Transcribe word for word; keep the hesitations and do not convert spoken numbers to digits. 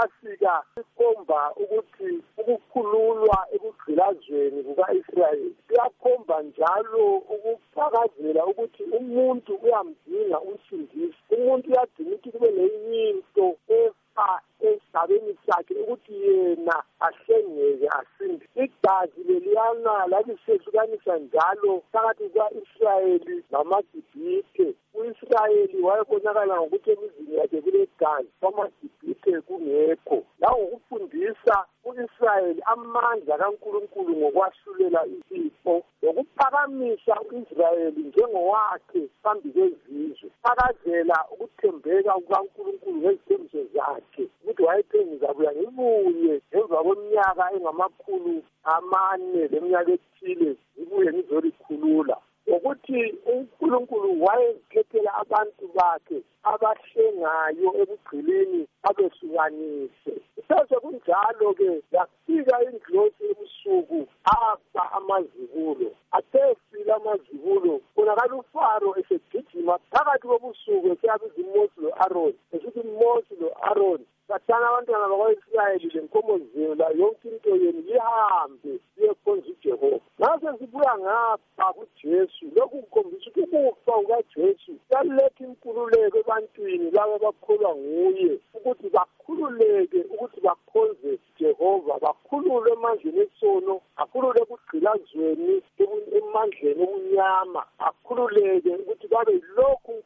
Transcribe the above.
iphasika ikhomba ukuthi ukukhululwa ekugqilazweni kuka-Israyeli kuyakhomba njalo ukufakazela ukuthi umuntu uyamdinga umsindisi. Umuntu uyadinga ukuthi kube leyinto efa esigabeni sakhe ukuthi yena ahlengeke asinde. Igazi leliyana lalisehlukanisa njalo phakathi kuka-Israyeli namaGibhithe. U-Israyeli wayebonakala ngokuthi emizini yakhe kulegazi, kwamaGibhithe kungekho. Langokufundisa u-Israyeli amandla kaNkulunkulu ngokwahlulela izifo, lokuphakamisa u-Israyeli njengowakhe phambi kwezizwe. Fakazela ukuthembeka kukaNkulunkulu ngezithembiso zakhe ukuthi wayethe ngizabuya ngibuye emva kweminyaka engamakhulu amane leminyaka ethile ngibuye ngizolikhulula. Ukuthi uNkulunkulu wayekhethela abantu bakhe abahlengayo ekugqilini abehlukanise. Sase kunjalo-ke yafika ingilosi ebusuku afa amazibulo. Athe fila amazibulo kubonakala uFaro esegijima phakathi kobusuku eseyabiza uMose lo-Aroni esithi uMose lo-Aroni, sathana abantwana bakwa-Israyeli lenkomo zenu la yonke into yenu lihambe liyekhonza uJehova. Ngase sibuya ngapha kuJesu, lokhu kukhombisa ukuthi ukufa kukaJesu kuyaletha inkululeko ebantwini laba abakholwa nguye, ukuthi bakhululeke ukuthi bakhonze Jehova, bakhululwe emandleni esono, bakhululwe ekugqilazweni emandleni obunyama, bakhululeke ukuthi babe lokhu